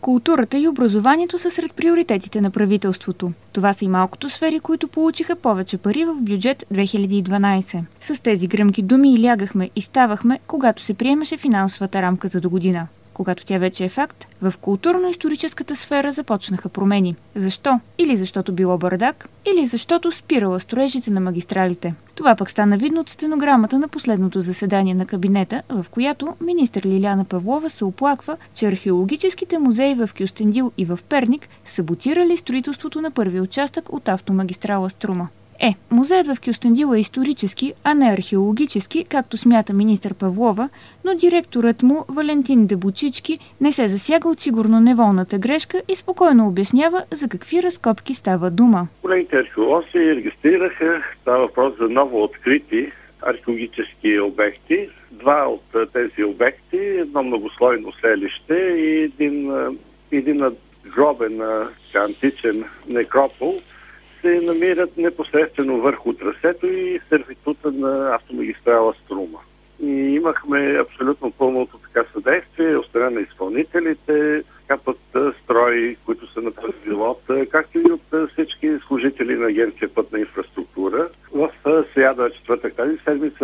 Културата и образованието са сред приоритетите на правителството. Това са и малкото сфери, които получиха повече пари в бюджет 2012. С тези гръмки думи и лягахме и ставахме, когато се приемаше финансовата рамка за догодина. Когато тя вече е факт, в културно-историческата сфера започнаха промени. Защо? Или защото било бардак, или защото спирала строежите на магистралите. Това пък стана видно от стенограмата на последното заседание на кабинета, в която министър Лиляна Павлова се оплаква, че археологическите музеи в Кюстендил и в Перник саботирали строителството на първи участък от автомагистрала Струма. Музеят в Кюстендил е исторически, а не археологически, както смята министър Павлова, но директорът му, Валентин Дебучички, не се засяга от сигурно неволната грешка и спокойно обяснява за какви разкопки става дума. Колегите археолози регистрираха, става въпрос за ново открити археологически обекти. Два от тези обекти, едно многослойно селище и един надгробен античен некропол, се намират непосредствено върху трасето и сервитута на автомагистрала Струма. И имахме абсолютно пълното така съдействие от страна на изпълнителите, път строи, които са на този лот, както и от всички служители на Агенция пътна инфраструктура. В сряда, четвъртък тази седмица,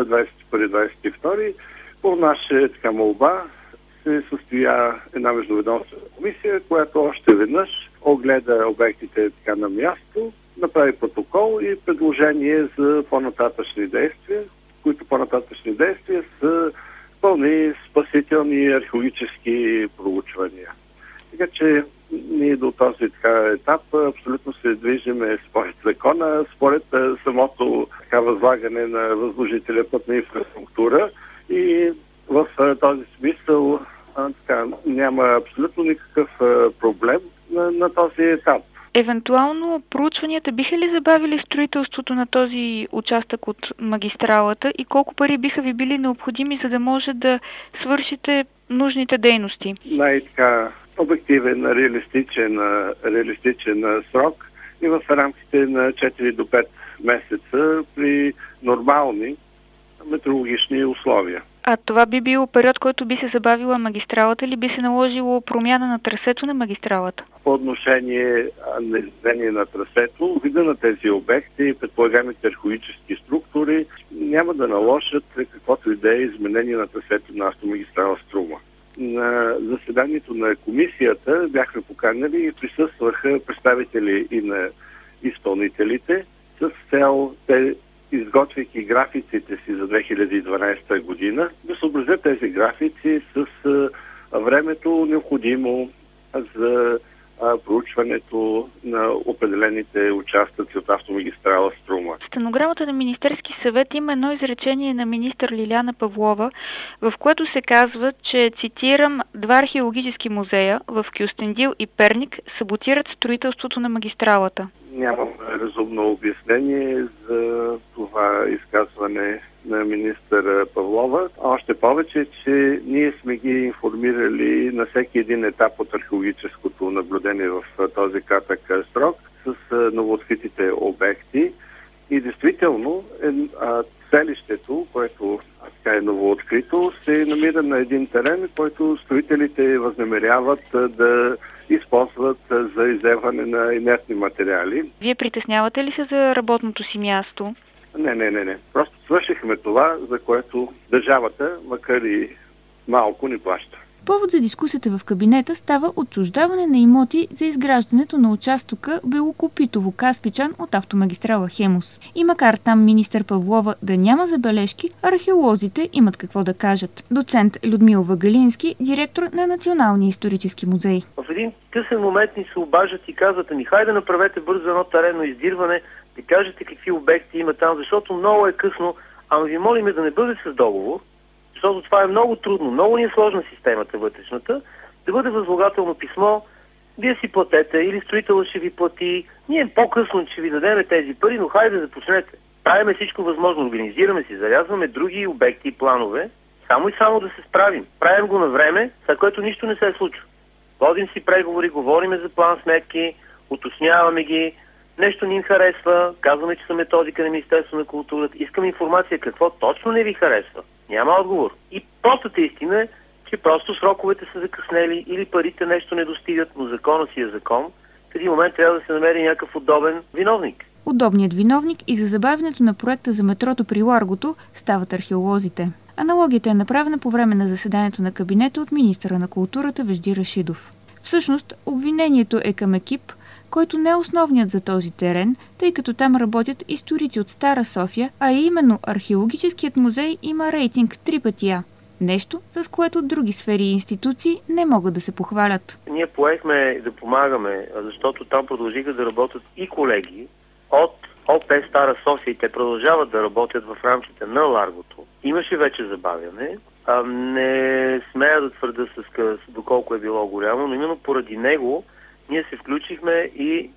21-22, по наша молба се състоя една междуведомствена комисия, която още веднъж огледа обектите така на място, направи протокол и предложение за по-нататъчни действия, които по-нататъчни действия са пълни спасителни археологически проучвания. Така че ние до този етап абсолютно се движиме според закона, според самото възлагане на възложителя пътна инфраструктура и в този смисъл няма абсолютно никакъв проблем на този етап. Евентуално проучванията биха ли забавили строителството на този участък от магистралата и колко пари биха ви били необходими, за да може да свършите нужните дейности? Обективен, реалистичен срок и в рамките на 4 до 5 месеца при нормални метеорологични условия. А това би бил период, който би се забавила магистралата или би се наложило промяна на трасето на магистралата? По отношение на изменение на трасето, вида на тези обекти, предполагаемите археологически структури няма да наложат каквото и да е изменение на трасето на автомагистрала Струма. На заседанието на комисията бяхме поканали и присъстваха представители и на изпълнителите с цел те, изготвяйки графиците си за 2012 година, да съобразят тези графици с времето необходимо за проучването на определените участъци от автомагистрала Струма. В стенограмата на Министерски съвет има едно изречение на министър Лиляна Павлова, в което се казва, че, цитирам, два археологически музея в Кюстендил и Перник саботират строителството на магистралата. Нямам разумно обяснение за това изказване на министър Павлова. Още повече, че ние сме ги информирали на всеки един етап от археологическото наблюдение в този кратък срок с новооткритите обекти. И действително селището, което е новооткрито, се намира на един терен, който строителите възнамеряват да използват за изземване на инертни материали. Вие притеснявате ли се за работното си място? Не. Просто свършихме това, за което държавата, макар и малко, ни плаща. Повод за дискусията в кабинета става отчуждаване на имоти за изграждането на участъка Белокопитово-Каспичан от автомагистрала Хемус. И макар там министър Павлова да няма забележки, археолозите имат какво да кажат. Доцент Людмил Вагалински, директор на Националния исторически музей. В един късен момент ни се обаждат и казват: хайде направете бързо едно теренно издирване, да кажете какви обекти има там, защото много е късно, ама ви молиме да не бъде с договор, защото това е много трудно, много ни е сложна системата вътрешната, да бъде възлагателно писмо, вие си платете или строителът ще ви плати, ние по-късно ще ви дадем тези пари, но хайде да започнете. Правиме всичко възможно, организираме си, зарязваме други обекти и планове, само да се справим. Правим го на време, след което нищо не се случва. Водим си преговори, говориме за план сметки, уточняваме ги, нещо ни им харесва, казваме, че са методика на Министерство на културата, искаме информация какво точно не ви харесва. Няма отговор. И простата истина е, че просто сроковете са закъснели или парите нещо не достигат, но закона си е закон. В един момент трябва да се намери някакъв удобен виновник. Удобният виновник и за забавянето на проекта за метрото при Ларгото стават археолозите. Аналогията е направена по време на заседанието на кабинета от министъра на културата Вежди Рашидов. Всъщност, обвинението е към екип, който не е основният за този терен, тъй като там работят историци от Стара София, а именно археологическият музей има рейтинг 3 пъти А. Нещо, с което други сфери и институции не могат да се похвалят. Ние поехме да помагаме, защото там продължиха да работят и колеги от ОП Стара София и те продължават да работят в рамките на Ларгото. Имаше вече забавяне. Не смея да твърда доколко е било голямо, но именно поради него ние се включихме и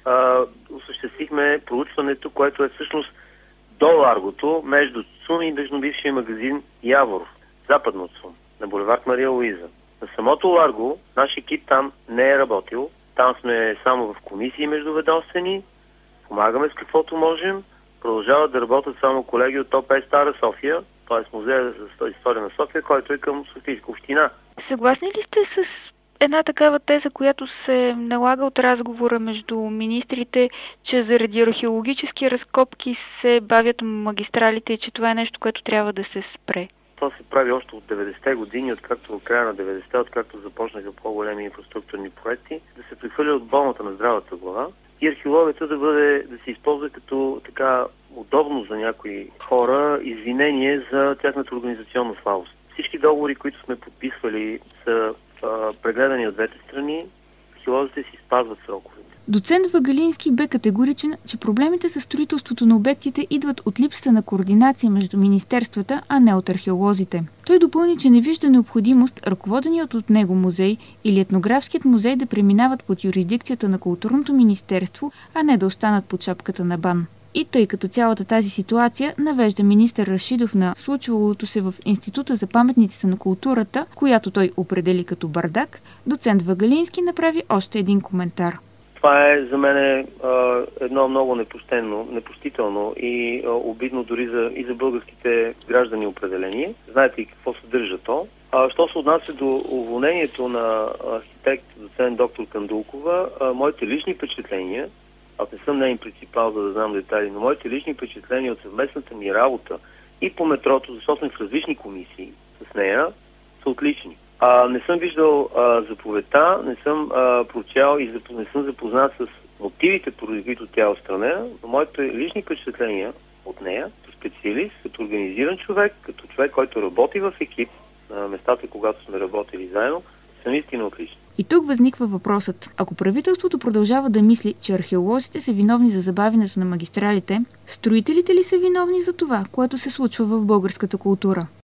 осъществихме проучването, което е всъщност до Ларгото, между ЦУМ и между бившия магазин Яворов, западно от ЦУМ, на булевард Мария Луиза. На самото Ларго, наш екип там не е работил. Там сме само в комисии междуведомствени, помагаме с каквото можем. Продължават да работят само колеги от ОП Стара София, т.е. музея за история на София, който е към Софийска община. Съгласни ли сте с една такава теза, която се налага от разговора между министрите, че заради археологически разкопки се бавят магистралите и че това е нещо, което трябва да се спре? Това се прави още от 90-те години, откакто в края на 90-те, откакто започнаха по-големи инфраструктурни проекти, да се прехвърля от болната на здравата глава и археологията да се използва като така удобно за някои хора извинение за тяхната организационна слабост. Всички договори, които сме подписвали, са прегледани от двете страни, археолозите си спазват сроковете. Доцент Вагалински бе категоричен, че проблемите със строителството на обектите идват от липсата на координация между министерствата, а не от археолозите. Той допълни, че не вижда необходимост ръководеният от него музей или етнографският музей да преминават под юрисдикцията на културното министерство, а не да останат под шапката на БАН. И тъй като цялата тази ситуация навежда министър Рашидов на случвалото се в Института за паметниците на културата, която той определи като бардак, доцент Вагалински направи още един коментар. Това е за мен едно много непочтително и обидно дори и за българските граждани определение. Знаете и какво съдържа то. Що се отнася до уволнението на архитект доцент доктор Кандулкова, моите лични впечатления, аз не съм нейн принципал, за да знам детайли, но моите лични впечатления от съвместната ми работа и по метрото, защото сме в различни комисии с нея, са отлични. Не съм виждал заповедта, не съм прочел и не съм запознат с мотивите, поради които тя е отстранена, но моите лични впечатления от нея, като специалист, като организиран човек, като човек, който работи в екип на местата, когато сме работили заедно, са наистина отлични. И тук възниква въпросът. Ако правителството продължава да мисли, че археолозите са виновни за забавянето на магистралите, строителите ли са виновни за това, което се случва в българската култура?